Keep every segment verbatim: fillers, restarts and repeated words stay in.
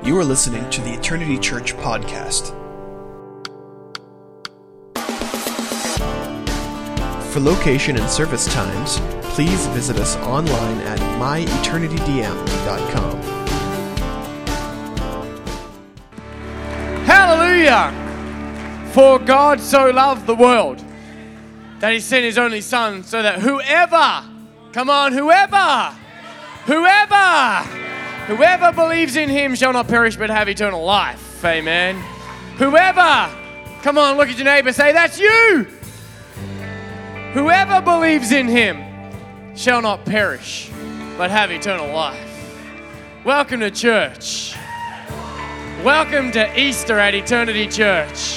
You are listening to the Eternity Church podcast. For location and service times, please visit us online at my eternity d m dot com. Hallelujah! For God so loved the world that he sent his only son so that whoever, come on, whoever, whoever, whoever believes in him shall not perish but have eternal life. Amen. Whoever, come on, look at your neighbor, say, that's you. Whoever believes in him shall not perish but have eternal life. Welcome to church. Welcome to Easter at Eternity Church.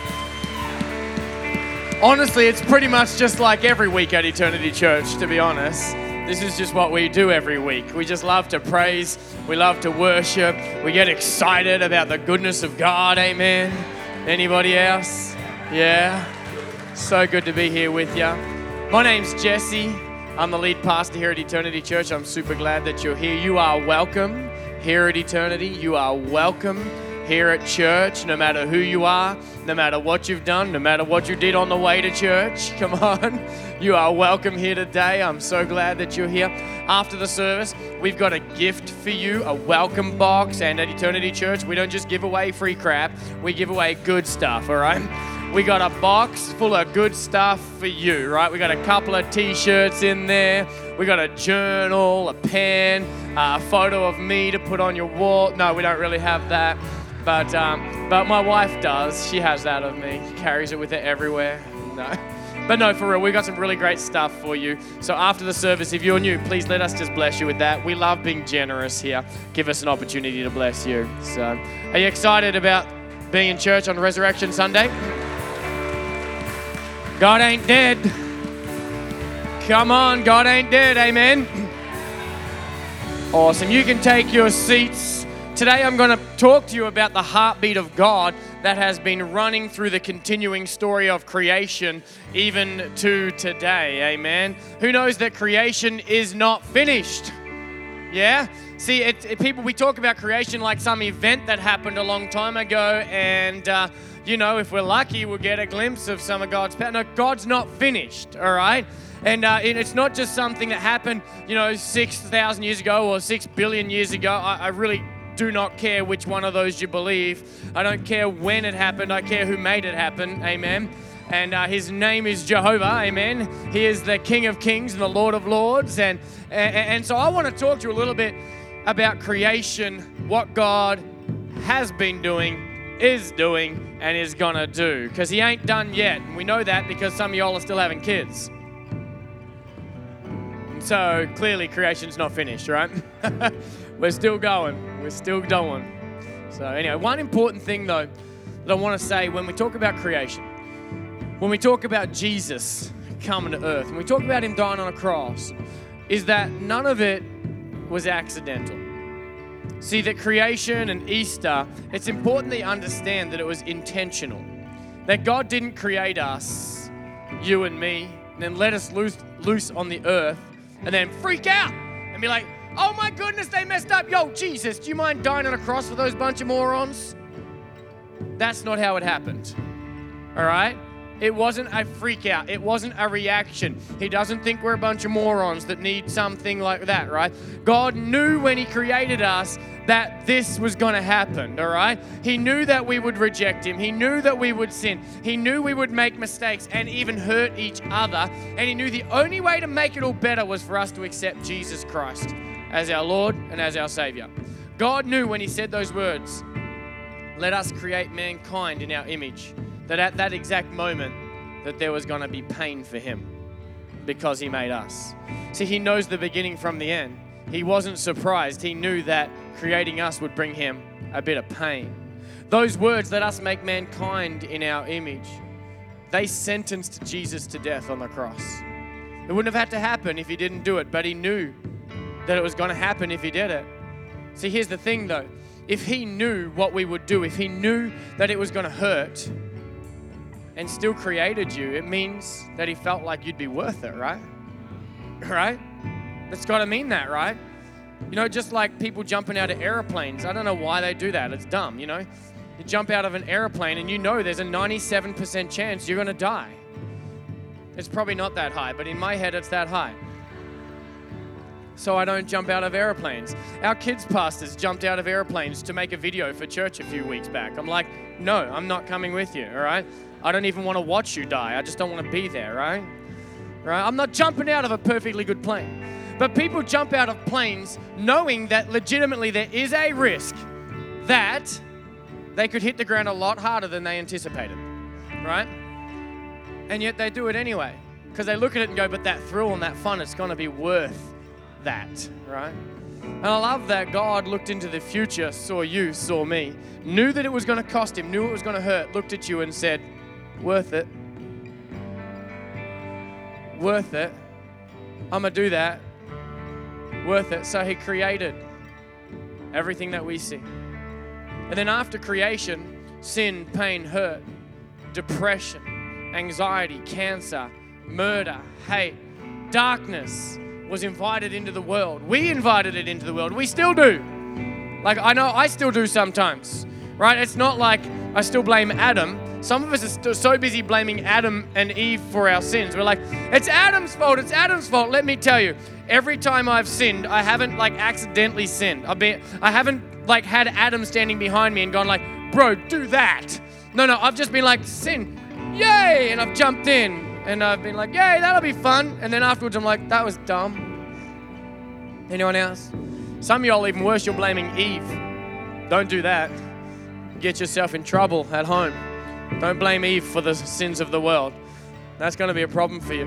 Honestly, it's pretty much just like every week at Eternity Church, to be honest. This is just what we do every week. We just love to praise. We love to worship. We get excited about the goodness of God. Amen. Anybody else? Yeah. So good to be here with you. My name's Jesse. I'm the lead pastor here at Eternity Church. I'm super glad that you're here. You are welcome here at Eternity. You are welcome here at church, no matter who you are, no matter what you've done, no matter what you did on the way to church. Come on. You are welcome here today. I'm so glad that you're here. After the service, we've got a gift for you, a welcome box. And at Eternity Church, we don't just give away free crap. We give away good stuff, all right? We got a box full of good stuff for you, right? We got a couple of t-shirts in there. We got a journal, a pen, a photo of me to put on your wall. No, we don't really have that. But um, but my wife does. She has that of me. She carries it with her everywhere. No. But no, for real, we've got some really great stuff for you. So after the service, if you're new, please let us just bless you with that. We love being generous here. Give us an opportunity to bless you. So are you excited about being in church on Resurrection Sunday? God ain't dead. Come on, God ain't dead. Amen. Awesome. You can take your seats. Today I'm going to talk to you about the heartbeat of God that has been running through the continuing story of creation even to today. Amen. Who knows that creation is not finished? Yeah? See, it, it, people, we talk about creation like some event that happened a long time ago, and, uh, you know, if we're lucky, we'll get a glimpse of some of God's power. No, God's not finished, all right? And uh, it's not just something that happened, you know, six thousand years ago or six billion years ago. I, I really do not care which one of those you believe. I don't care when it happened. I care who made it happen. Amen. And uh, his name is Jehovah. Amen. He is the King of Kings and the Lord of Lords. And, and, and so I want to talk to you a little bit about creation, what God has been doing, is doing, and is going to do. Because he ain't done yet. And we know that because some of y'all are still having kids. So clearly creation's not finished, right? We're still going. We're still going. So anyway, one important thing though that I want to say when we talk about creation, when we talk about Jesus coming to earth, when we talk about him dying on a cross, is that none of it was accidental. See, that creation and Easter, it's important that you understand that it was intentional. That God didn't create us, you and me, and then let us loose, loose on the earth and then freak out and be like, oh my goodness, they messed up. Yo, Jesus, do you mind dying on a cross for those bunch of morons? That's not how it happened, all right? It wasn't a freak out. It wasn't a reaction. He doesn't think we're a bunch of morons that need something like that, right? God knew when he created us that this was going to happen, all right? He knew that we would reject him. He knew that we would sin. He knew we would make mistakes and even hurt each other. And he knew the only way to make it all better was for us to accept Jesus Christ as our Lord and as our Savior. God knew when he said those words, let us create mankind in our image, that at that exact moment that there was going to be pain for him because he made us. See, he knows the beginning from the end. He wasn't surprised. He knew that creating us would bring him a bit of pain. Those words, let us make mankind in our image, they sentenced Jesus to death on the cross. It wouldn't have had to happen if he didn't do it, but he knew that it was going to happen if he did it. See, here's the thing though. If he knew what we would do, if he knew that it was going to hurt and still created you, it means that he felt like you'd be worth it, right? Right? That's got to mean that, right? You know, just like people jumping out of airplanes. I don't know why they do that. It's dumb, you know. You jump out of an airplane and you know there's a ninety-seven percent chance you're going to die. It's probably not that high, but in my head it's that high. So I don't jump out of airplanes. Our kids' pastors jumped out of airplanes to make a video for church a few weeks back. I'm like, no, I'm not coming with you, all right? I don't even want to watch you die. I just don't want to be there, right? Right? I'm not jumping out of a perfectly good plane. But people jump out of planes knowing that legitimately there is a risk that they could hit the ground a lot harder than they anticipated, right? And yet they do it anyway because they look at it and go, but that thrill and that fun, it's going to be worth that, right? And I love that God looked into the future, saw you, saw me, knew that it was going to cost him, knew it was going to hurt, looked at you and said, worth it. Worth it. I'm going to do that. Worth it. So he created everything that we see. And then after creation, sin, pain, hurt, depression, anxiety, cancer, murder, hate, darkness was invited into the world. We invited it into the world. We still do. Like, I know I still do sometimes, right? It's not like I still blame Adam. Some of us are still so busy blaming Adam and Eve for our sins. We're like, it's Adam's fault, it's Adam's fault. Let me tell you, every time I've sinned, I haven't like accidentally sinned. I've been, I haven't like had Adam standing behind me and gone like, bro, do that. No, no, I've just been like, sin, yay, and I've jumped in. And I've been like, yay, that'll be fun. And then afterwards, I'm like, that was dumb. Anyone else? Some of y'all even worse, you're blaming Eve. Don't do that. Get yourself in trouble at home. Don't blame Eve for the sins of the world. That's going to be a problem for you.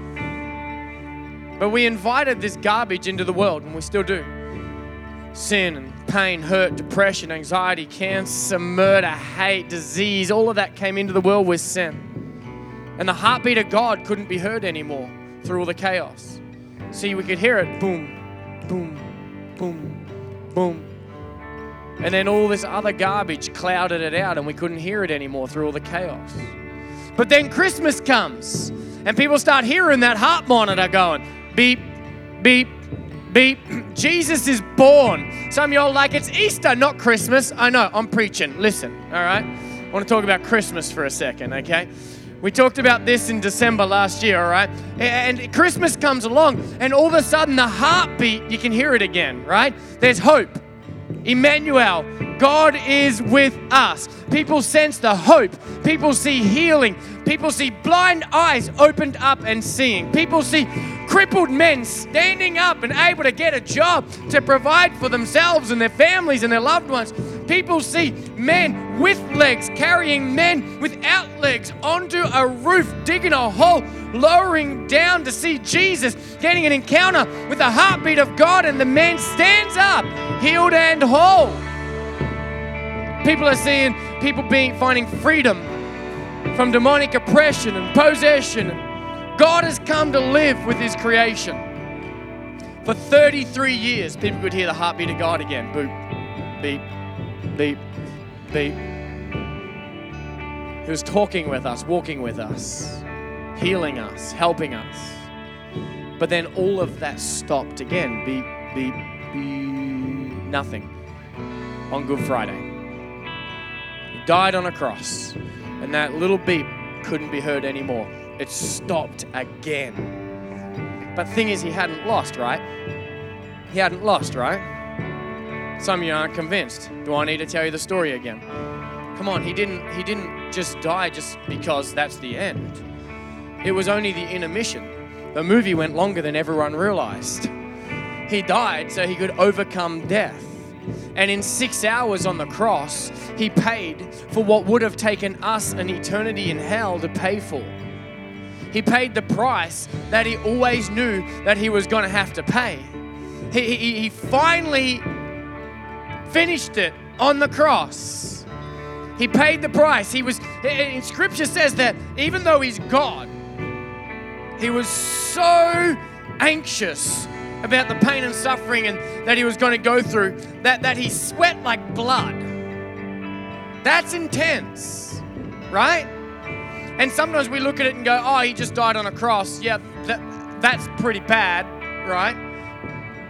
But we invited this garbage into the world, and we still do. Sin and pain, hurt, depression, anxiety, cancer, murder, hate, disease, all of that came into the world with sin. And the heartbeat of God couldn't be heard anymore through all the chaos. See, we could hear it, boom, boom, boom, boom. And then all this other garbage clouded it out and we couldn't hear it anymore through all the chaos. But then Christmas comes and people start hearing that heart monitor going, beep, beep, beep. Jesus is born. Some of y'all are like, it's Easter, not Christmas. I know, I'm preaching. Listen, all right? I want to talk about Christmas for a second, okay? We talked about this in December last year, all right? And Christmas comes along, and all of a sudden, the heartbeat, you can hear it again, right? There's hope. Emmanuel, God is with us. People sense the hope. People see healing. People see blind eyes opened up and seeing. People see crippled men standing up and able to get a job to provide for themselves and their families and their loved ones. People see men with legs carrying men without legs onto a roof, digging a hole, lowering down to see Jesus, getting an encounter with the heartbeat of God, and the man stands up, healed and whole. People are seeing people being finding freedom from demonic oppression and possession. God has come to live with his creation. For thirty-three years, people could hear the heartbeat of God again. Boop, beep, beep, beep. He was talking with us, walking with us, healing us, helping us. But then all of that stopped again. Beep, beep, beep. Nothing. On Good Friday. He died on a cross. And that little beep couldn't be heard anymore. It stopped again. But the thing is, he hadn't lost, right? He hadn't lost, right? Some of you aren't convinced. Do I need to tell you the story again? Come on, he didn't, he didn't just die just because that's the end. It was only the intermission. The movie went longer than everyone realized. He died so he could overcome death. And in six hours on the cross, he paid for what would have taken us an eternity in hell to pay for. He paid the price that he always knew that he was going to have to pay. He, he, he finally finished it on the cross. He paid the price. He was, in Scripture says that even though he's God, he was so anxious about the pain and suffering and that he was going to go through, that, that he sweat like blood. That's intense, right? And sometimes we look at it and go, oh, he just died on a cross. Yeah, that, that's pretty bad, right?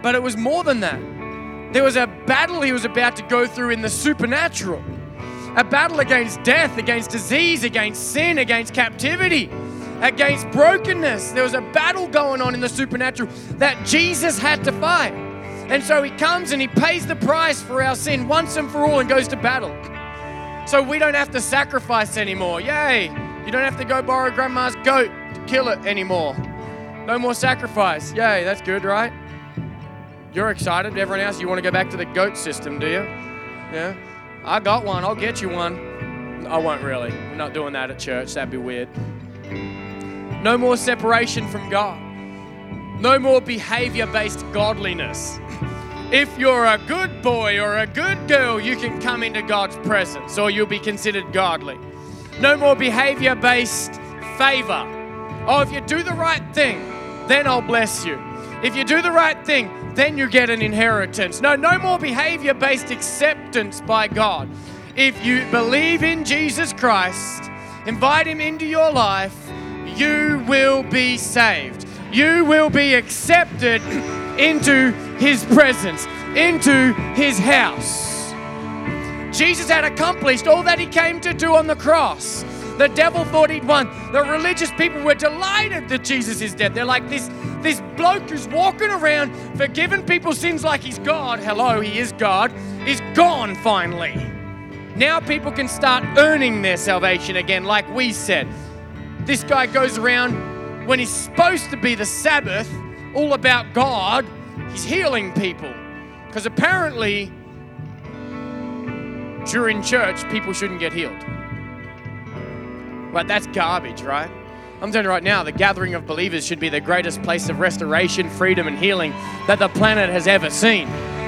But it was more than that. There was a battle he was about to go through in the supernatural. A battle against death, against disease, against sin, against captivity, against brokenness. There was a battle going on in the supernatural that Jesus had to fight. And so he comes and he pays the price for our sin once and for all and goes to battle. So we don't have to sacrifice anymore. Yay! You don't have to go borrow grandma's goat to kill it anymore. No more sacrifice. Yay, that's good, right? You're excited. Everyone else, you want to go back to the goat system, do you? Yeah? I got one. I'll get you one. I won't really. We're not doing that at church. That'd be weird. No more separation from God. No more behavior-based godliness. If you're a good boy or a good girl, you can come into God's presence or you'll be considered godly. No more behavior-based favor. Oh, if you do the right thing, then I'll bless you. If you do the right thing, then you get an inheritance. No, no more behavior-based acceptance by God. If you believe in Jesus Christ, invite him into your life, you will be saved. You will be accepted into his presence, into his house. Jesus had accomplished all that he came to do on the cross. The devil thought he'd won. The religious people were delighted that Jesus is dead. They're like, this, this bloke who's walking around forgiving people's sins like he's God. Hello, he is God. He's gone finally. Now people can start earning their salvation again, like we said. This guy goes around when he's supposed to be the Sabbath, all about God. He's healing people. Because apparently, during church, people shouldn't get healed. But that's garbage, right? I'm telling you right now, the gathering of believers should be the greatest place of restoration, freedom, and healing that the planet has ever seen.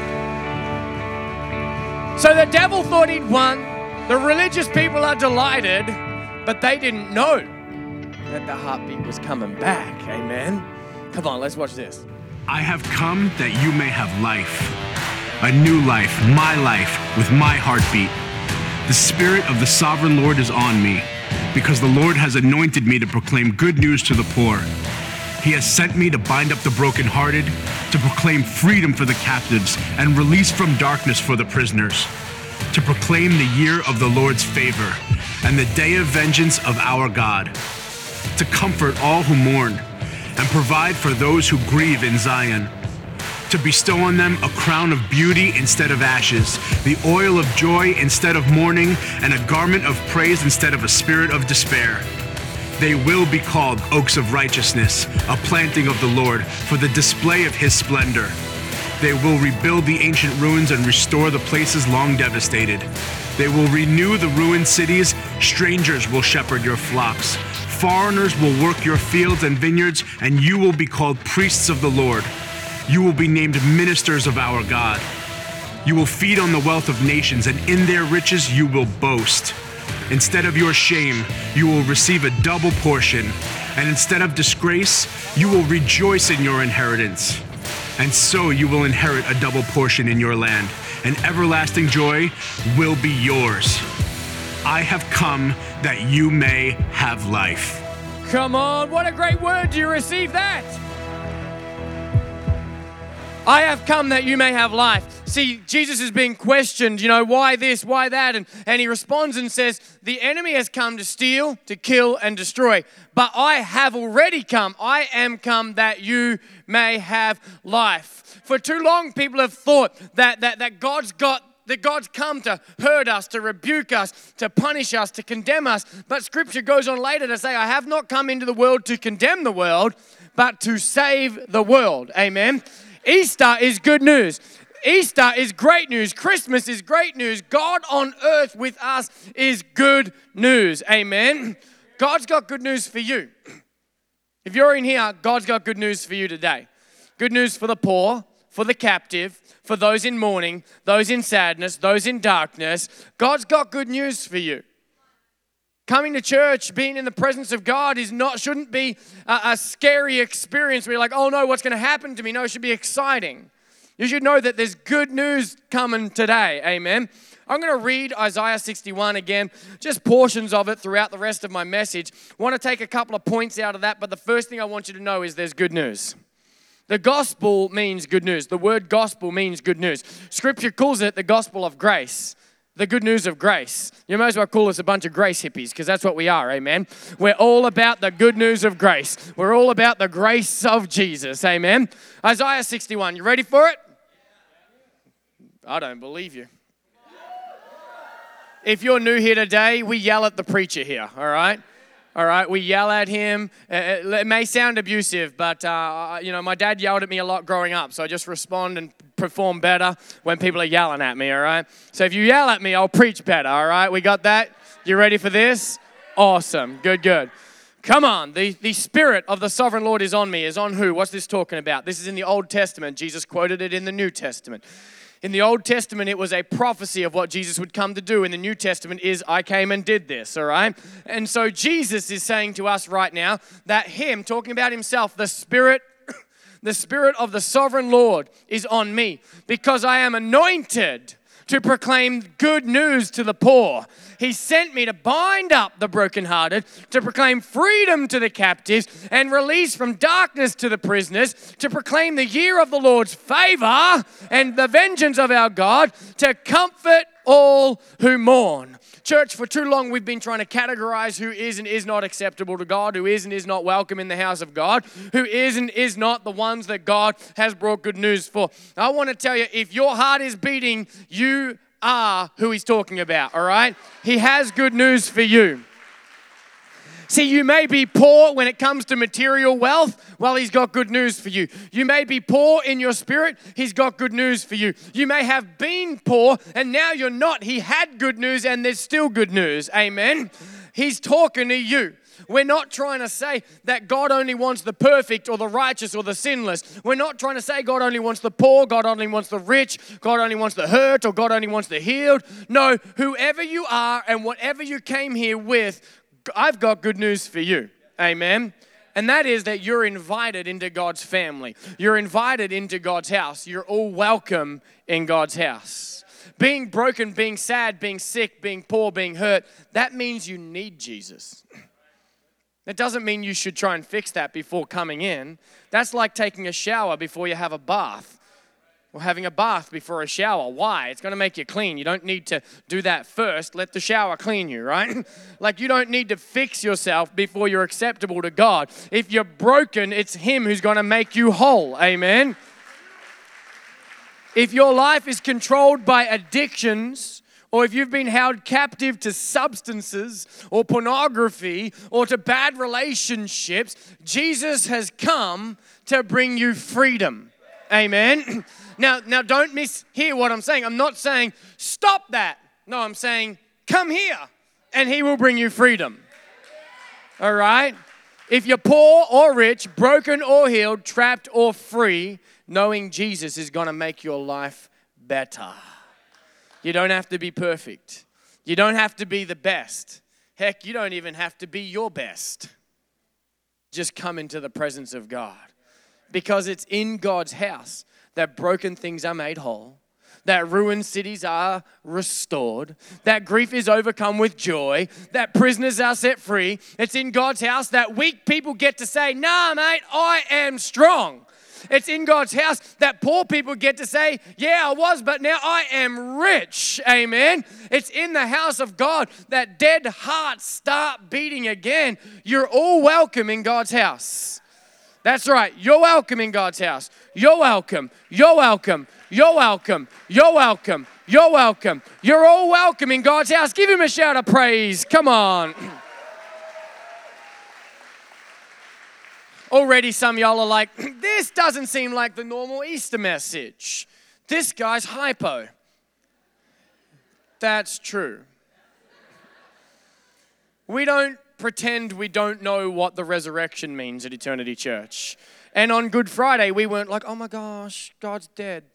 So the devil thought he'd won. The religious people are delighted, but they didn't know that the heartbeat was coming back. Amen? Come on, let's watch this. I have come that you may have life, a new life, my life, with my heartbeat. The Spirit of the Sovereign Lord is on me, because the Lord has anointed me to proclaim good news to the poor. He has sent me to bind up the brokenhearted, to proclaim freedom for the captives and release from darkness for the prisoners, to proclaim the year of the Lord's favor and the day of vengeance of our God, to comfort all who mourn and provide for those who grieve in Zion, to bestow on them a crown of beauty instead of ashes, the oil of joy instead of mourning, and a garment of praise instead of a spirit of despair. They will be called oaks of righteousness, a planting of the Lord, for the display of his splendor. They will rebuild the ancient ruins and restore the places long devastated. They will renew the ruined cities. Strangers will shepherd your flocks. Foreigners will work your fields and vineyards, and you will be called priests of the Lord. You will be named ministers of our God. You will feed on the wealth of nations, and in their riches you will boast. Instead of your shame, you will receive a double portion, and instead of disgrace, you will rejoice in your inheritance. And so you will inherit a double portion in your land, and everlasting joy will be yours. I have come that you may have life. Come on, what a great word. Do you receive that? I have come that you may have life. See, Jesus is being questioned, you know, why this, why that? And, and he responds and says, the enemy has come to steal, to kill, and destroy. But I have already come. I am come that you may have life. For too long, people have thought that, that, that God's got that God's come to hurt us, to rebuke us, to punish us, to condemn us. But Scripture goes on later to say, I have not come into the world to condemn the world, but to save the world. Amen. Easter is good news. Easter is great news. Christmas is great news. God on earth with us is good news. Amen. God's got good news for you. If you're in here, God's got good news for you today. Good news for the poor, for the captive, for those in mourning, those in sadness, those in darkness. God's got good news for you. Coming to church, being in the presence of God is not, shouldn't be a, a scary experience where you're like, oh no, what's going to happen to me? No, it should be exciting. You should know that there's good news coming today. Amen. I'm going to read Isaiah sixty-one again, just portions of it throughout the rest of my message. I want to take a couple of points out of that, but the first thing I want you to know is there's good news. The gospel means good news. The word gospel means good news. Scripture calls it the gospel of grace, the good news of grace. You might as well call us a bunch of grace hippies because that's what we are, amen? We're all about the good news of grace. We're all about the grace of Jesus, amen? Isaiah sixty-one, you ready for it? I don't believe you. If you're new here today, we yell at the preacher here, all right? All right, we yell at him. It may sound abusive, but, uh, you know, my dad yelled at me a lot growing up, so I just respond and perform better when people are yelling at me, all right? So if you yell at me, I'll preach better, all right? We got that? You ready for this? Awesome. Good, good. Come on. The, the Spirit of the Sovereign Lord is on me. Is on who? What's this talking about? This is in the Old Testament. Jesus quoted it in the New Testament. In the Old Testament, it was a prophecy of what Jesus would come to do. In the New Testament is, I came and did this, all right? And so Jesus is saying to us right now that him, talking about himself, the Spirit, the Spirit of the Sovereign Lord is on me because I am anointed to proclaim good news to the poor. He sent me to bind up the brokenhearted, to proclaim freedom to the captives, and release from darkness to the prisoners, to proclaim the year of the Lord's favor and the vengeance of our God, to comfort all who mourn. Church, for too long we've been trying to categorize who is and is not acceptable to God, who is and is not welcome in the house of God, who is and is not the ones that God has brought good news for. I want to tell you, if your heart is beating, you are who he's talking about, all right? He has good news for you. See, you may be poor when it comes to material wealth. Well, he's got good news for you. You may be poor in your spirit. He's got good news for you. You may have been poor and now you're not. He had good news and there's still good news. Amen. He's talking to you. We're not trying to say that God only wants the perfect or the righteous or the sinless. We're not trying to say God only wants the poor, God only wants the rich, God only wants the hurt, or God only wants the healed. No, whoever you are and whatever you came here with, I've got good news for you. Amen. And that is that you're invited into God's family. You're invited into God's house. You're all welcome in God's house. Being broken, being sad, being sick, being poor, being hurt, that means you need Jesus. That doesn't mean you should try and fix that before coming in. That's like taking a shower before you have a bath. Or having a bath before a shower. Why? It's going to make you clean. You don't need to do that first. Let the shower clean you, right? Like you don't need to fix yourself before you're acceptable to God. If you're broken, it's Him who's going to make you whole. Amen? If your life is controlled by addictions, or if you've been held captive to substances or pornography or to bad relationships, Jesus has come to bring you freedom. Amen? Now, now don't mishear what I'm saying. I'm not saying stop that. No, I'm saying come here and He will bring you freedom. All right? If you're poor or rich, broken or healed, trapped or free, knowing Jesus is going to make your life better. You don't have to be perfect. You don't have to be the best. Heck, you don't even have to be your best. Just come into the presence of God. Because it's in God's house that broken things are made whole, that ruined cities are restored, that grief is overcome with joy, that prisoners are set free. It's in God's house that weak people get to say, nah, mate, I am strong. It's in God's house that poor people get to say, yeah, I was, but now I am rich. Amen. It's in the house of God that dead hearts start beating again. You're all welcome in God's house. That's right. You're welcome in God's house. You're welcome. You're welcome. You're welcome. You're welcome. You're welcome. You're all welcome in God's house. Give Him a shout of praise. Come on. Already some of y'all are like, this doesn't seem like the normal Easter message. This guy's hypo. That's true. We don't pretend we don't know what the resurrection means at Eternity Church. And on Good Friday, we weren't like, oh my gosh, God's dead.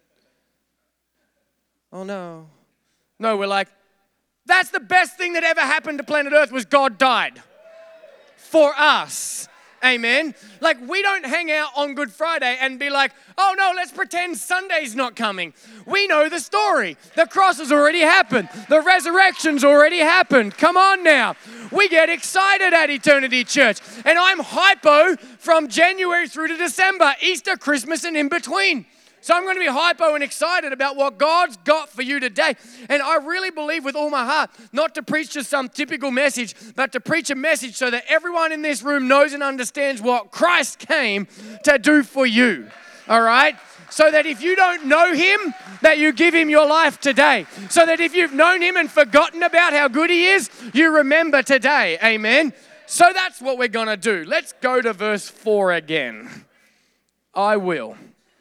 Oh no. No, we're like, that's the best thing that ever happened to planet Earth was God died for us. Amen. Like, we don't hang out on Good Friday and be like, oh no, let's pretend Sunday's not coming. We know the story. The cross has already happened. The resurrection's already happened. Come on now. We get excited at Eternity Church. And I'm hypo from January through to December, Easter, Christmas, and in between. So I'm going to be hypo and excited about what God's got for you today. And I really believe with all my heart, not to preach just some typical message, but to preach a message so that everyone in this room knows and understands what Christ came to do for you. All right? So that if you don't know Him, that you give Him your life today. So that if you've known Him and forgotten about how good He is, you remember today. Amen? So that's what we're going to do. Let's go to verse four again. I will.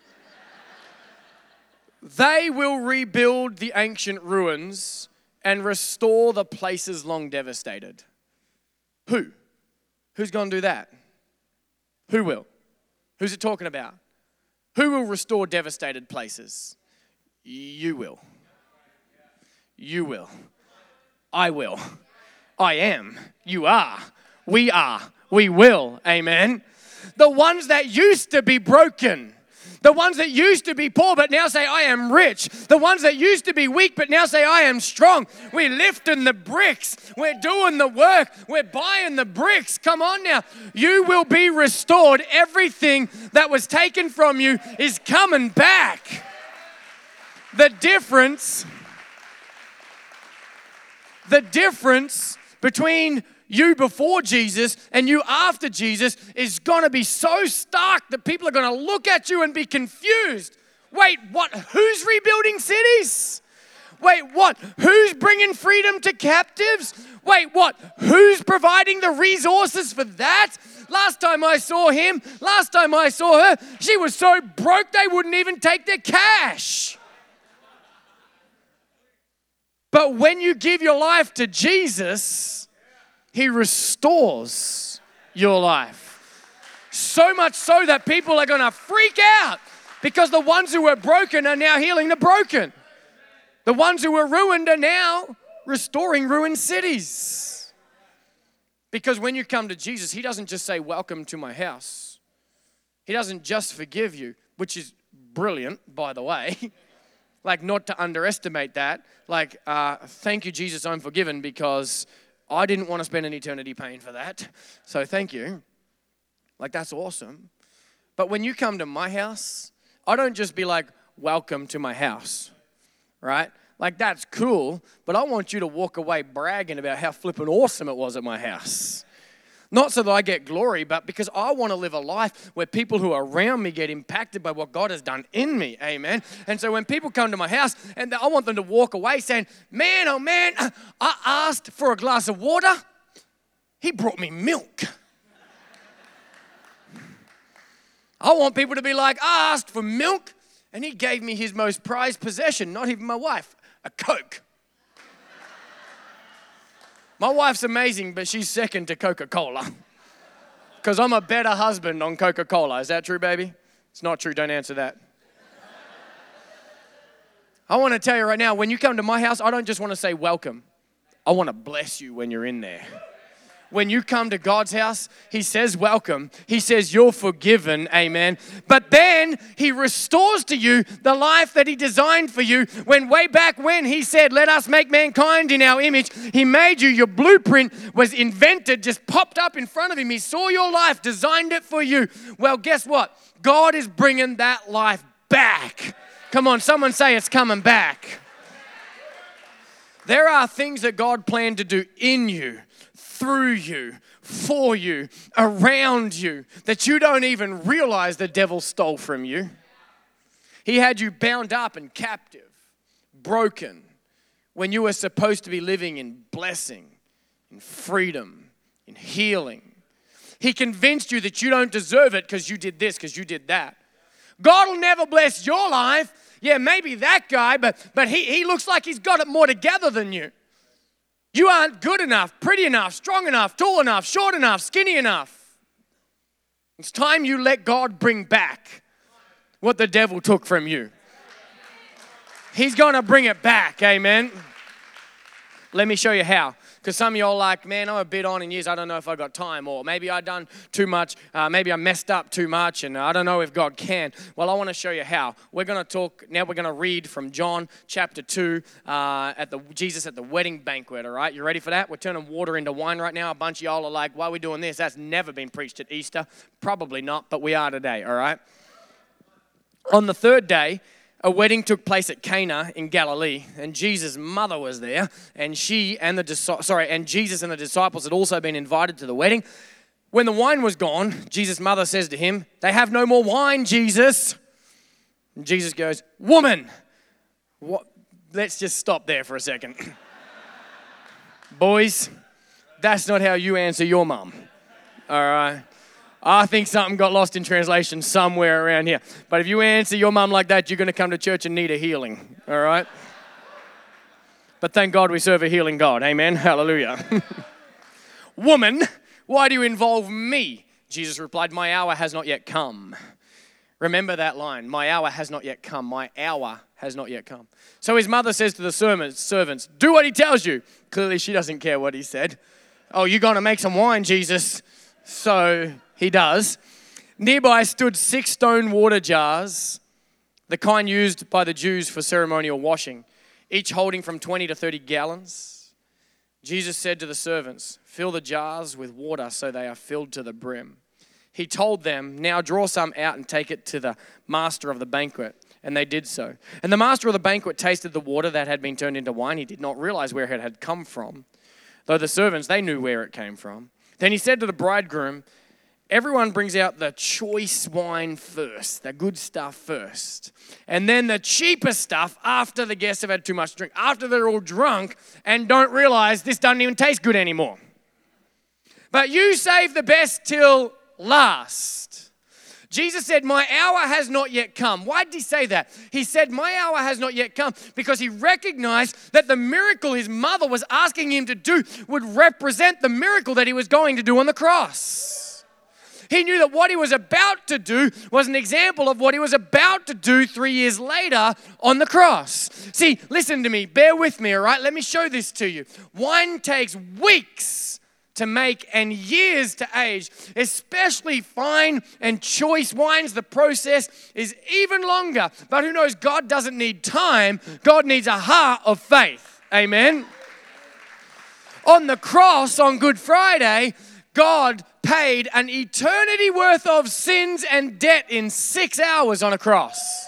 They will rebuild the ancient ruins and restore the places long devastated. Who? Who's going to do that? Who will? Who's it talking about? Who will restore devastated places? You will. You will. I will. I am. You are. We are. We will. Amen. The ones that used to be broken. The ones that used to be poor but now say, I am rich. The ones that used to be weak but now say, I am strong. We're lifting the bricks. We're doing the work. We're buying the bricks. Come on now. You will be restored. Everything that was taken from you is coming back. The difference, the difference between you before Jesus and you after Jesus is going to be so stark that people are going to look at you and be confused. Wait, what? Who's rebuilding cities? Wait, what? Who's bringing freedom to captives? Wait, what? Who's providing the resources for that? Last time I saw him, last time I saw her, she was so broke they wouldn't even take their cash. But when you give your life to Jesus, He restores your life. So much so that people are going to freak out because the ones who were broken are now healing the broken. The ones who were ruined are now restoring ruined cities. Because when you come to Jesus, He doesn't just say, welcome to my house. He doesn't just forgive you, which is brilliant, by the way. Like, not to underestimate that. Like, uh, thank you, Jesus, I'm forgiven, because I didn't want to spend an eternity paying for that. So thank you. Like, that's awesome. But when you come to my house, I don't just be like, welcome to my house, right? Like, that's cool, but I want you to walk away bragging about how flippin' awesome it was at my house. Not so that I get glory, but because I want to live a life where people who are around me get impacted by what God has done in me, amen? And so when people come to my house, and I want them to walk away saying, man, oh man, I asked for a glass of water. He brought me milk. I want people to be like, I asked for milk, and He gave me His most prized possession, not even my wife, a Coke. My wife's amazing, but she's second to Coca-Cola. Because I'm a better husband on Coca-Cola. Is that true, baby? It's not true. Don't answer that. I want to tell you right now, when you come to my house, I don't just want to say welcome. I want to bless you when you're in there. When you come to God's house, He says welcome. He says you're forgiven, amen. But then He restores to you the life that He designed for you. When way back when He said, let us make mankind in our image, He made you. Your blueprint was invented, just popped up in front of Him. He saw your life, designed it for you. Well, guess what? God is bringing that life back. Come on, someone say it's coming back. There are things that God planned to do in you, through you, for you, around you, that you don't even realize the devil stole from you. He had you bound up and captive, broken, when you were supposed to be living in blessing, in freedom, in healing. He convinced you that you don't deserve it because you did this, because you did that. God will never bless your life. Yeah, maybe that guy, but, but he, he looks like he's got it more together than you. You aren't good enough, pretty enough, strong enough, tall enough, short enough, skinny enough. It's time you let God bring back what the devil took from you. He's going to bring it back, amen. Let me show you how. Because some of y'all like, man, I'm a bit on in years. I don't know if I got time. Or maybe I done too much. Uh, maybe I messed up too much. And I don't know if God can. Well, I want to show you how. We're going to talk, now we're going to read from John chapter two, uh, at the Jesus at the wedding banquet, all right? You ready for that? We're turning water into wine right now. A bunch of y'all are like, why are we doing this? That's never been preached at Easter. Probably not, but we are today, all right? On the third day, a wedding took place at Cana in Galilee, and Jesus' mother was there, and she and the sorry, and Jesus and the disciples had also been invited to the wedding. When the wine was gone, Jesus' mother says to him, "They have no more wine, Jesus." And Jesus goes, "Woman, what?" Let's just stop there for a second. Boys, that's not how you answer your mum. All right. I think something got lost in translation somewhere around here. But if you answer your mum like that, you're going to come to church and need a healing, all right? But thank God we serve a healing God. Amen. Hallelujah. "Woman, why do you involve me?" Jesus replied, "My hour has not yet come." Remember that line. My hour has not yet come. My hour has not yet come. So his mother says to the servants, "Do what he tells you." Clearly she doesn't care what he said. "Oh, you're going to make some wine, Jesus." So he does. Nearby stood six stone water jars, the kind used by the Jews for ceremonial washing, each holding from twenty to thirty gallons. Jesus said to the servants, "Fill the jars with water so they are filled to the brim." He told them, "Now draw some out and take it to the master of the banquet." And they did so. And the master of the banquet tasted the water that had been turned into wine. He did not realize where it had come from, though the servants, they knew where it came from. Then he said to the bridegroom, "Everyone brings out the choice wine first, the good stuff first, and then the cheaper stuff after the guests have had too much drink, after they're all drunk and don't realize this doesn't even taste good anymore. But you save the best till last." Jesus said, "My hour has not yet come." Why did he say that? He said, "My hour has not yet come," because he recognized that the miracle his mother was asking him to do would represent the miracle that he was going to do on the cross. He knew that what he was about to do was an example of what he was about to do three years later on the cross. See, listen to me. Bear with me, all right? Let me show this to you. Wine takes weeks to make and years to age, especially fine and choice wines. The process is even longer. But who knows? God doesn't need time. God needs a heart of faith. Amen. On the cross on Good Friday, God paid an eternity worth of sins and debt in six hours on a cross.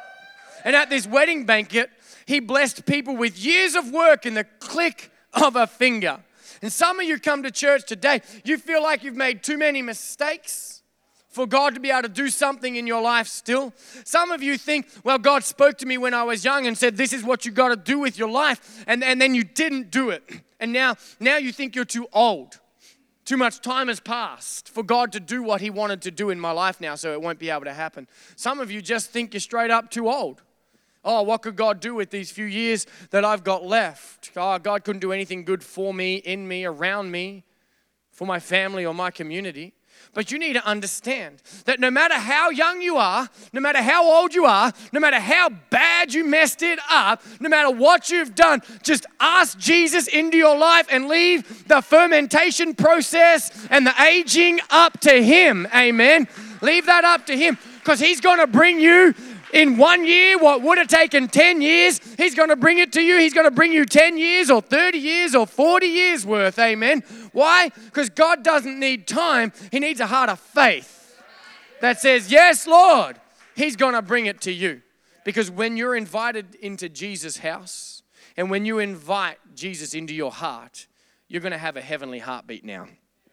And at this wedding banquet, he blessed people with years of work in the click of a finger. And some of you come to church today, you feel like you've made too many mistakes for God to be able to do something in your life still. Some of you think, well, God spoke to me when I was young and said, this is what you got to do with your life. And, and then you didn't do it. And now, now you think you're too old. Too much time has passed for God to do what he wanted to do in my life now, so it won't be able to happen. Some of you just think you're straight up too old. Oh, what could God do with these few years that I've got left? Oh, God couldn't do anything good for me, in me, around me, for my family or my community. But you need to understand that no matter how young you are, no matter how old you are, no matter how bad you messed it up, no matter what you've done, just ask Jesus into your life and leave the fermentation process and the aging up to him. Amen. Leave that up to him, because he's going to bring you in one year what would have taken ten years. He's going to bring it to you. He's going to bring you ten years or thirty years or forty years worth. Amen. Why? Because God doesn't need time. He needs a heart of faith that says, yes, Lord, he's going to bring it to you. Because when you're invited into Jesus' house and when you invite Jesus into your heart, you're going to have a heavenly heartbeat now.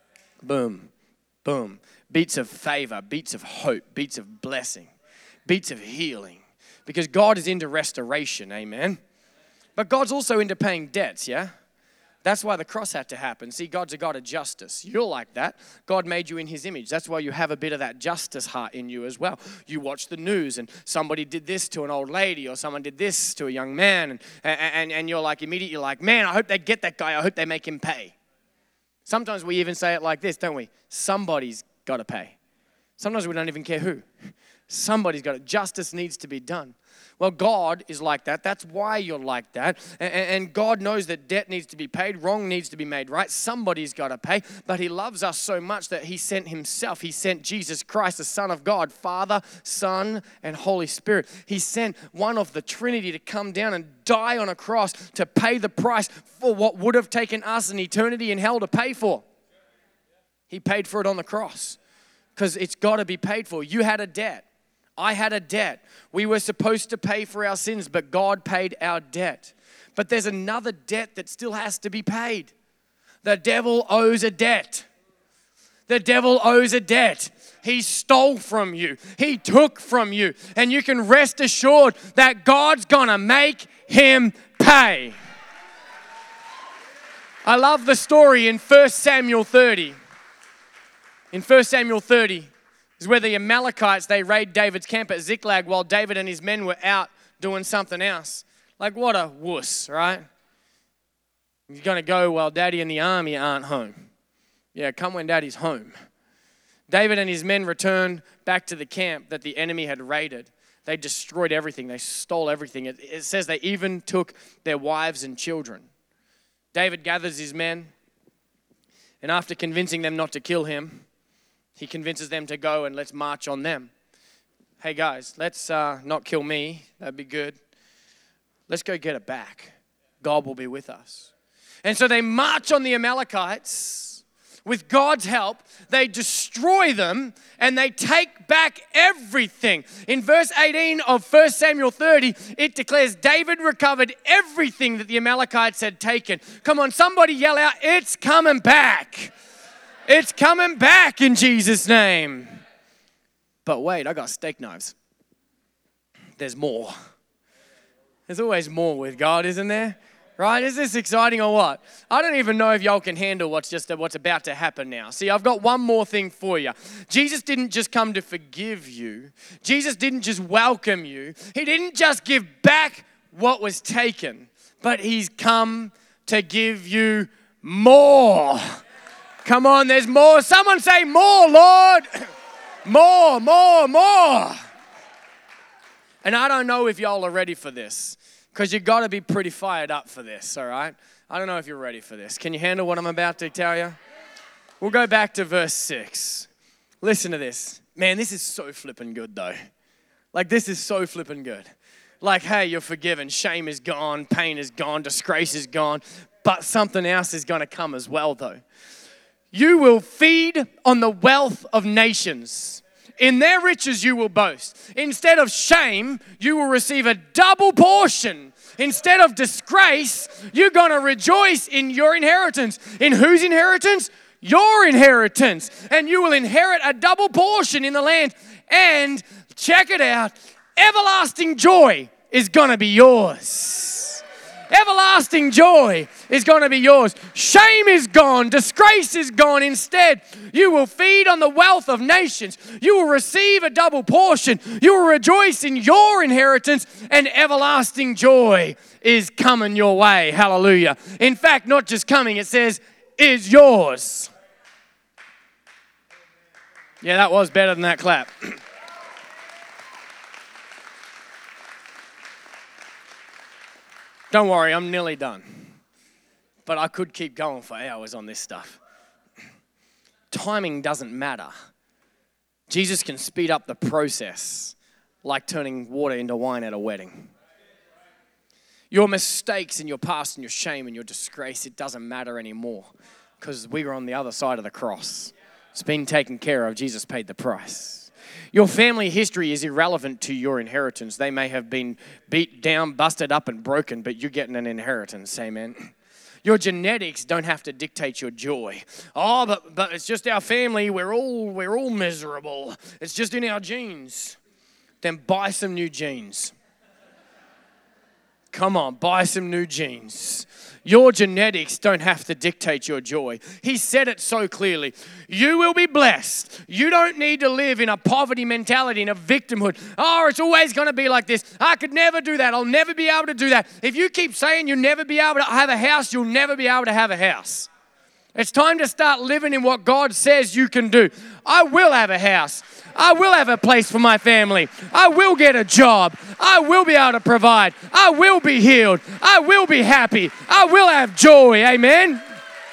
Boom, boom. Beats of favor, beats of hope, beats of blessing. Beats of healing, because God is into restoration, amen? But God's also into paying debts, yeah? That's why the cross had to happen. See, God's a God of justice. You're like that. God made you in his image. That's why you have a bit of that justice heart in you as well. You watch the news and somebody did this to an old lady or someone did this to a young man, and, and, and you're like immediately like, man, I hope they get that guy. I hope they make him pay. Sometimes we even say it like this, don't we? Somebody's got to pay. Sometimes we don't even care who. Somebody's got it. Justice needs to be done. Well, God is like that. That's why you're like that. And God knows that debt needs to be paid. Wrong needs to be made right. Somebody's got to pay. But he loves us so much that he sent himself. He sent Jesus Christ, the Son of God, Father, Son, and Holy Spirit. He sent one of the Trinity to come down and die on a cross to pay the price for what would have taken us an eternity in hell to pay for. He paid for it on the cross because it's got to be paid for. You had a debt. I had a debt. We were supposed to pay for our sins, but God paid our debt. But there's another debt that still has to be paid. The devil owes a debt. The devil owes a debt. He stole from you. He took from you. And you can rest assured that God's going to make him pay. I love the story in First Samuel thirty. In First Samuel thirty, is where the Amalekites, they raid David's camp at Ziklag while David and his men were out doing something else. Like, what a wuss, right? You're going to go while daddy and the army aren't home. Yeah, come when daddy's home. David and his men returned back to the camp that the enemy had raided. They destroyed everything. They stole everything. It, it says they even took their wives and children. David gathers his men, and after convincing them not to kill him, he convinces them to go and let's march on them. Hey guys, let's uh, not kill me. That'd be good. Let's go get it back. God will be with us. And so they march on the Amalekites. With God's help, they destroy them and they take back everything. In verse eighteen of First Samuel thirty, it declares David recovered everything that the Amalekites had taken. Come on, somebody yell out, it's coming back. It's coming back in Jesus' name. But wait, I got steak knives. There's more. There's always more with God, isn't there? Right? Is this exciting or what? I don't even know if y'all can handle what's just what's about to happen now. See, I've got one more thing for you. Jesus didn't just come to forgive you. Jesus didn't just welcome you. He didn't just give back what was taken, but he's come to give you more. Come on, there's more. Someone say more, Lord. More, more, more. And I don't know if y'all are ready for this, because you've got to be pretty fired up for this, all right? I don't know if you're ready for this. Can you handle what I'm about to tell you? We'll go back to verse six. Listen to this. Man, this is so flippin' good, though. Like, this is so flippin' good. Like, hey, you're forgiven. Shame is gone. Pain is gone. Disgrace is gone. But something else is going to come as well, though. You will feed on the wealth of nations. In their riches you will boast. Instead of shame, you will receive a double portion. Instead of disgrace, you're going to rejoice in your inheritance. In whose inheritance? Your inheritance. And you will inherit a double portion in the land. And check it out, everlasting joy is going to be yours. Everlasting joy is going to be yours. Shame is gone. Disgrace is gone. Instead, you will feed on the wealth of nations. You will receive a double portion. You will rejoice in your inheritance, and everlasting joy is coming your way. Hallelujah. In fact, not just coming, it says, is yours. Yeah, that was better than that clap. Don't worry, I'm nearly done. But I could keep going for hours on this stuff. Timing doesn't matter. Jesus can speed up the process like turning water into wine at a wedding. Your mistakes and your past and your shame and your disgrace, it doesn't matter anymore because we were on the other side of the cross. It's been taken care of. Jesus paid the price. Your family history is irrelevant to your inheritance. They may have been beat down, busted up, and broken, but you're getting an inheritance, amen. Your genetics don't have to dictate your joy. Oh, but but it's just our family. We're all we're all miserable. It's just in our genes. Then buy some new genes. Come on, buy some new genes. Your genetics don't have to dictate your joy. He said it so clearly. You will be blessed. You don't need to live in a poverty mentality, in a victimhood. Oh, it's always going to be like this. I could never do that. I'll never be able to do that. If you keep saying you'll never be able to have a house, you'll never be able to have a house. It's time to start living in what God says you can do. I will have a house. I will have a place for my family. I will get a job. I will be able to provide. I will be healed. I will be happy. I will have joy. Amen.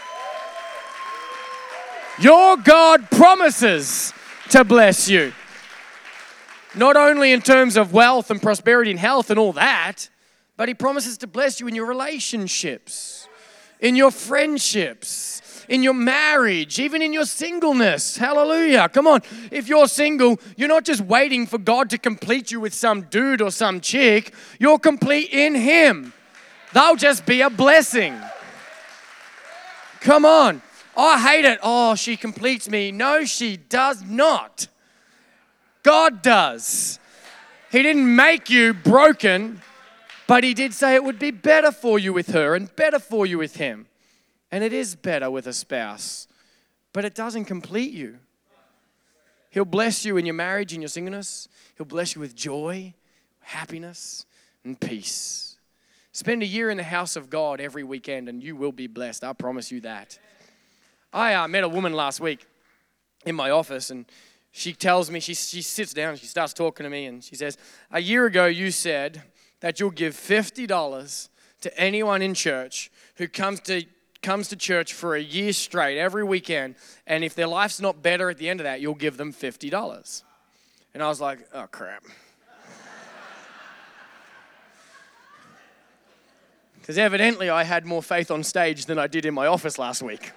Your God promises to bless you. Not only in terms of wealth and prosperity and health and all that, but He promises to bless you in your relationships, in your friendships, in your marriage, even in your singleness. Hallelujah. Come on. If you're single, you're not just waiting for God to complete you with some dude or some chick. You're complete in Him. They'll just be a blessing. Come on. Oh, I hate it. Oh, she completes me. No, she does not. God does. He didn't make you broken, but He did say it would be better for you with her and better for you with him. And it is better with a spouse, but it doesn't complete you. He'll bless you in your marriage, in your singleness. He'll bless you with joy, happiness, and peace. Spend a year in the house of God every weekend and you will be blessed. I promise you that. I uh, met a woman last week in my office, and she tells me, she, she sits down, she starts talking to me, and she says, a year ago you said that you'll give fifty dollars to anyone in church who comes to comes to church for a year straight every weekend, and if their life's not better at the end of that, you'll give them fifty dollars. And I was like, oh, crap. Because evidently I had more faith on stage than I did in my office last week.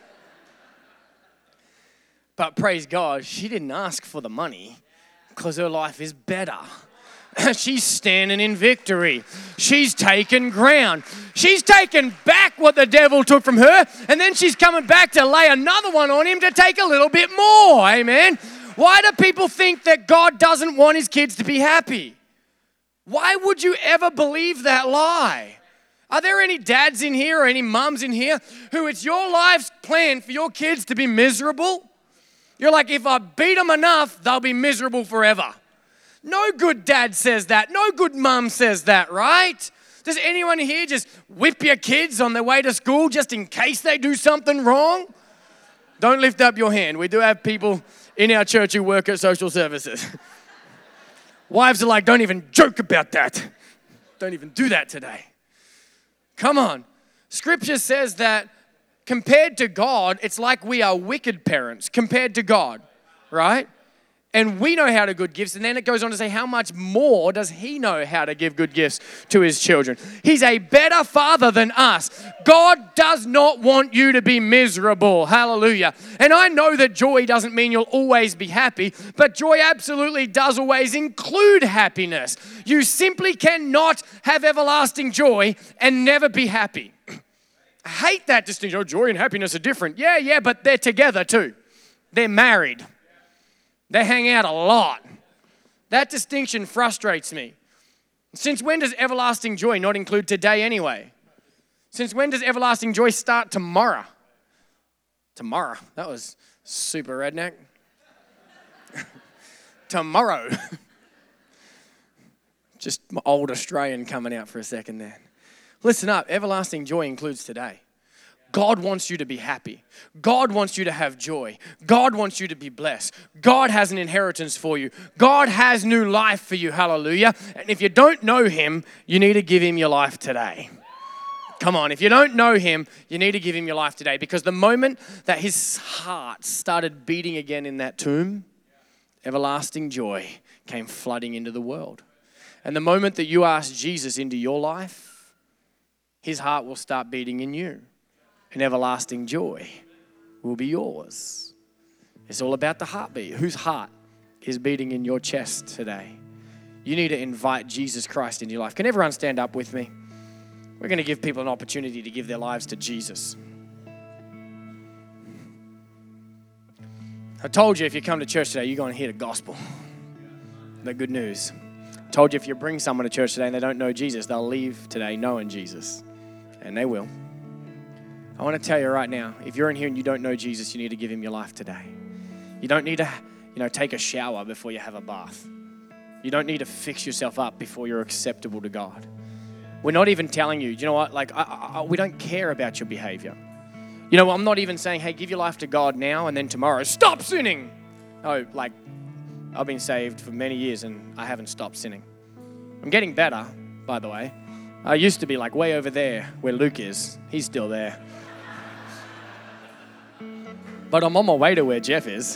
But praise God, she didn't ask for the money because her life is better. She's standing in victory. She's taken ground. She's taken back what the devil took from her, and then she's coming back to lay another one on him to take a little bit more. Amen. Why do people think that God doesn't want His kids to be happy? Why would you ever believe that lie? Are there any dads in here or any mums in here who it's your life's plan for your kids to be miserable? You're like, if I beat them enough, they'll be miserable forever. No good dad says that. No good mum says that, right? Does anyone here just whip your kids on their way to school just in case they do something wrong? Don't lift up your hand. We do have people in our church who work at social services. Wives are like, don't even joke about that. Don't even do that today. Come on. Scripture says that compared to God, it's like we are wicked parents compared to God, right? And we know how to give gifts. And then it goes on to say, how much more does He know how to give good gifts to His children? He's a better father than us. God does not want you to be miserable. Hallelujah. And I know that joy doesn't mean you'll always be happy, but joy absolutely does always include happiness. You simply cannot have everlasting joy and never be happy. I hate that distinction. Oh, joy and happiness are different. Yeah, yeah, but they're together too. They're married. They hang out a lot. That distinction frustrates me. Since when does everlasting joy not include today anyway? Since when does everlasting joy start tomorrow? Tomorrow. That was super redneck. Tomorrow. Just my old Australian coming out for a second there. Listen up. Everlasting joy includes today. God wants you to be happy. God wants you to have joy. God wants you to be blessed. God has an inheritance for you. God has new life for you. Hallelujah. And if you don't know Him, you need to give Him your life today. Come on. If you don't know Him, you need to give Him your life today, because the moment that His heart started beating again in that tomb, everlasting joy came flooding into the world. And the moment that you ask Jesus into your life, His heart will start beating in you. And everlasting joy will be yours. It's all about the heartbeat. Whose heart is beating in your chest today? You need to invite Jesus Christ into your life. Can everyone stand up with me? We're going to give people an opportunity to give their lives to Jesus. I told you if you come to church today, you're going to hear the gospel. The good news. I told you if you bring someone to church today and they don't know Jesus, they'll leave today knowing Jesus. And they will. I want to tell you right now, if you're in here and you don't know Jesus, you need to give Him your life today. You don't need to, you know, take a shower before you have a bath. You don't need to fix yourself up before you're acceptable to God. We're not even telling you, you know what, like, I, I, we don't care about your behavior. You know, I'm not even saying, hey, give your life to God now and then tomorrow, stop sinning. Oh, like, I've been saved for many years and I haven't stopped sinning. I'm getting better, by the way. I used to be like way over there where Luke is. He's still there. But I'm on my way to where Jeff is.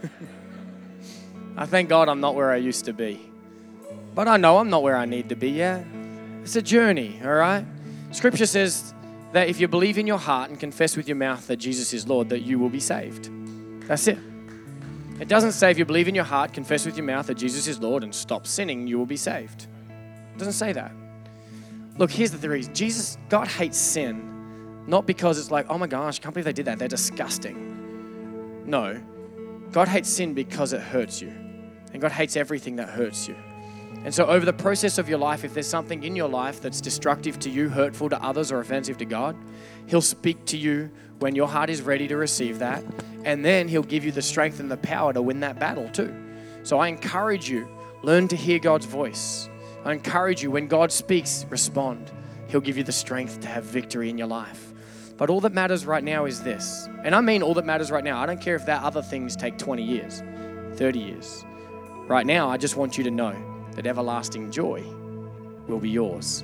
I thank God I'm not where I used to be. But I know I'm not where I need to be, yeah? It's a journey, all right? Scripture says that if you believe in your heart and confess with your mouth that Jesus is Lord, that you will be saved. That's it. It doesn't say if you believe in your heart, confess with your mouth that Jesus is Lord, and stop sinning, you will be saved. It doesn't say that. Look, here's the reason. Jesus, God hates sin, not because it's like, oh my gosh, I can't believe they did that. They're disgusting. No. God hates sin because it hurts you. And God hates everything that hurts you. And so over the process of your life, if there's something in your life that's destructive to you, hurtful to others, or offensive to God, He'll speak to you when your heart is ready to receive that. And then He'll give you the strength and the power to win that battle too. So I encourage you, learn to hear God's voice. I encourage you, when God speaks, respond. He'll give you the strength to have victory in your life. But all that matters right now is this. And I mean all that matters right now. I don't care if that other things take twenty years, thirty years. Right now, I just want you to know that everlasting joy will be yours.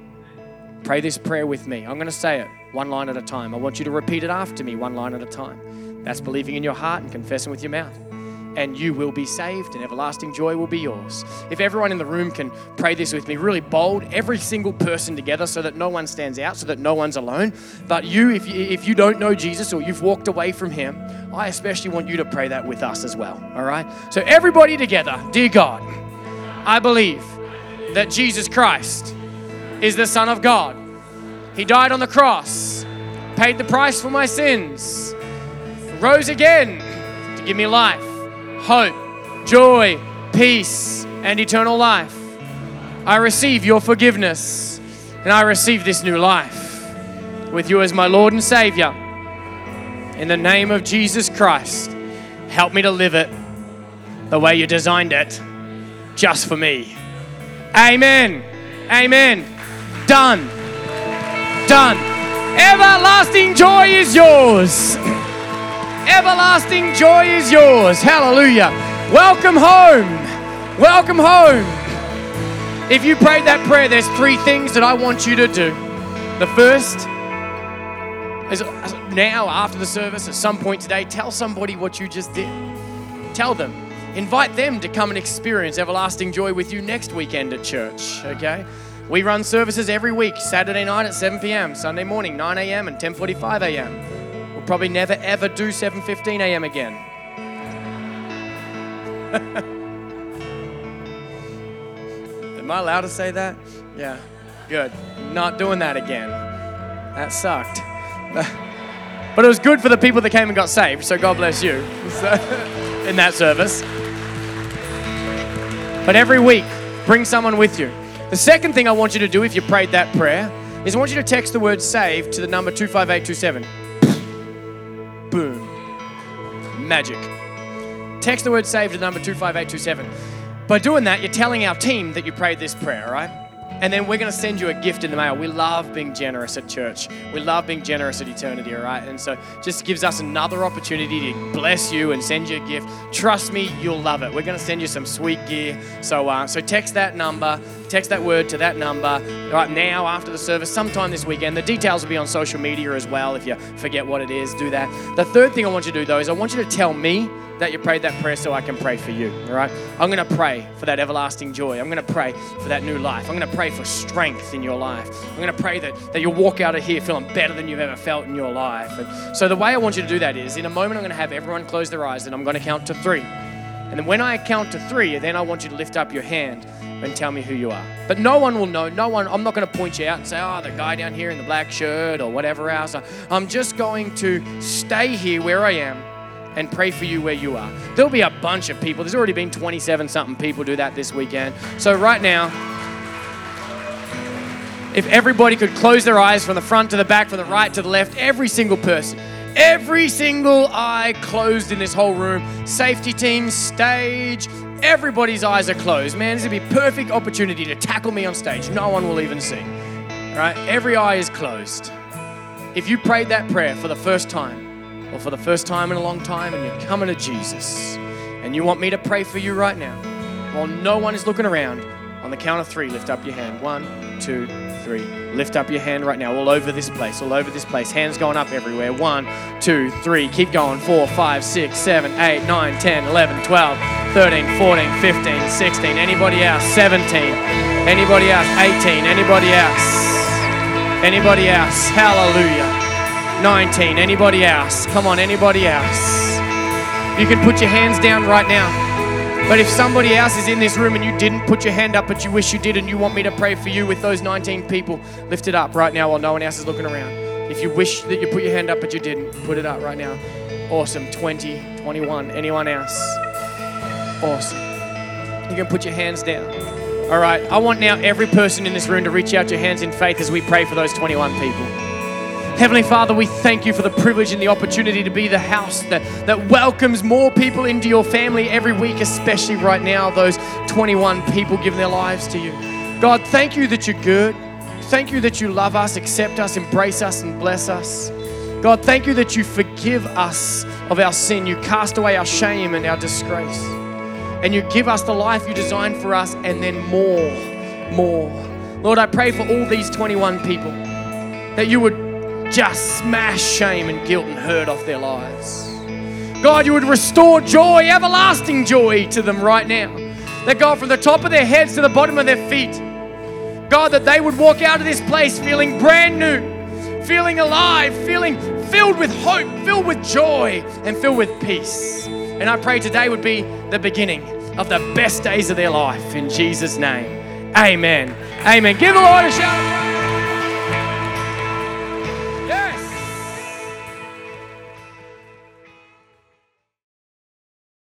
Pray this prayer with me. I'm going to say it one line at a time. I want you to repeat it after me one line at a time. That's believing in your heart and confessing with your mouth. And you will be saved, and everlasting joy will be yours. If everyone in the room can pray this with me, really bold, every single person together, so that no one stands out, so that no one's alone. But you, if you, if you don't know Jesus or you've walked away from Him, I especially want you to pray that with us as well, all right? So everybody together, dear God, I believe that Jesus Christ is the Son of God. He died on the cross, paid the price for my sins, rose again to give me life, hope, joy, peace, and eternal life. I receive your forgiveness, and I receive this new life with you as my Lord and Savior. In the name of Jesus Christ, help me to live it the way you designed it, just for me. Amen. Amen. Done. Done. Everlasting joy is yours. Everlasting joy is yours. Hallelujah. Welcome home. Welcome home. If you prayed that prayer, there's three things that I want you to do. The first is now, after the service, at some point today, tell somebody what you just did. Tell them. Invite them to come and experience everlasting joy with you next weekend at church, okay? We run services every week, Saturday night at seven p.m., Sunday morning, nine a.m. and ten forty-five a.m. We'll probably never, ever do seven fifteen a.m. again. Am I allowed to say that? Yeah, good. Not doing that again. That sucked. But it was good for the people that came and got saved, so God bless you in that service. But every week, bring someone with you. The second thing I want you to do if you prayed that prayer is I want you to text the word SAVE to the number two five eight two seven. Boom. Magic. Text the word SAVE to the number two five eight two seven. By doing that, you're telling our team that you prayed this prayer, all right? And then we're going to send you a gift in the mail. We love being generous at church. We love being generous at Eternity, all right? And so just gives us another opportunity to bless you and send you a gift. Trust me, you'll love it. We're going to send you some sweet gear. So uh, so text that number, text that word to that number right now after the service, sometime this weekend. The details will be on social media as well. If you forget what it is, do that. The third thing I want you to do, though, is I want you to tell me that you prayed that prayer so I can pray for you, all right? I'm going to pray for that everlasting joy. I'm going to pray for that new life. I'm going to pray for strength in your life. I'm going to pray that, that you'll walk out of here feeling better than you've ever felt in your life. And so the way I want you to do that is, in a moment, I'm going to have everyone close their eyes and I'm going to count to three. And then when I count to three, then I want you to lift up your hand and tell me who you are. But no one will know. No one, I'm not going to point you out and say, oh, the guy down here in the black shirt or whatever else. I'm just going to stay here where I am and pray for you where you are. There'll be a bunch of people. There's already been twenty-seven something people do that this weekend. So right now, if everybody could close their eyes from the front to the back, from the right to the left, every single person, every single eye closed in this whole room, safety team, stage, everybody's eyes are closed. Man, this would be a perfect opportunity to tackle me on stage. No one will even see, right? Every eye is closed. if you prayed that prayer for the first time, or for the first time in a long time, and you're coming to Jesus, and you want me to pray for you right now, while no one is looking around, on the count of three, lift up your hand. One, two, three. Lift up your hand right now, all over this place, all over this place. Hands going up everywhere. One, two, three. Keep going. Four, five, six, seven, eight, nine, ten, eleven, twelve, thirteen, fourteen, fifteen, sixteen. Anybody else? seventeen. Anybody else? eighteen. Anybody else? Anybody else? Hallelujah. nineteen. Anybody else? Come on, anybody else? You can put your hands down right now. But if somebody else is in this room and you didn't put your hand up, but you wish you did, and you want me to pray for you with those nineteen people, lift it up right now while no one else is looking around. If you wish that you put your hand up, but you didn't, put it up right now. Awesome. twenty, twenty-one. Anyone else? Awesome. You can put your hands down. All right. I want now every person in this room to reach out your hands in faith as we pray for those twenty-one people. Heavenly Father, we thank you for the privilege and the opportunity to be the house that, that welcomes more people into your family every week, especially right now, those twenty-one people giving their lives to you. God, thank you that you're good. Thank you that you love us, accept us, embrace us, and bless us. God, thank you that you forgive us of our sin. You cast away our shame and our disgrace. And you give us the life you designed for us, and then more, more. Lord, I pray for all these twenty-one people that you would just smash shame and guilt and hurt off their lives. God, you would restore joy, everlasting joy to them right now. That God, from the top of their heads to the bottom of their feet, God, that they would walk out of this place feeling brand new, feeling alive, feeling filled with hope, filled with joy, and filled with peace. And I pray today would be the beginning of the best days of their life. In Jesus' name, amen. Amen. Give the Lord a shout of praise.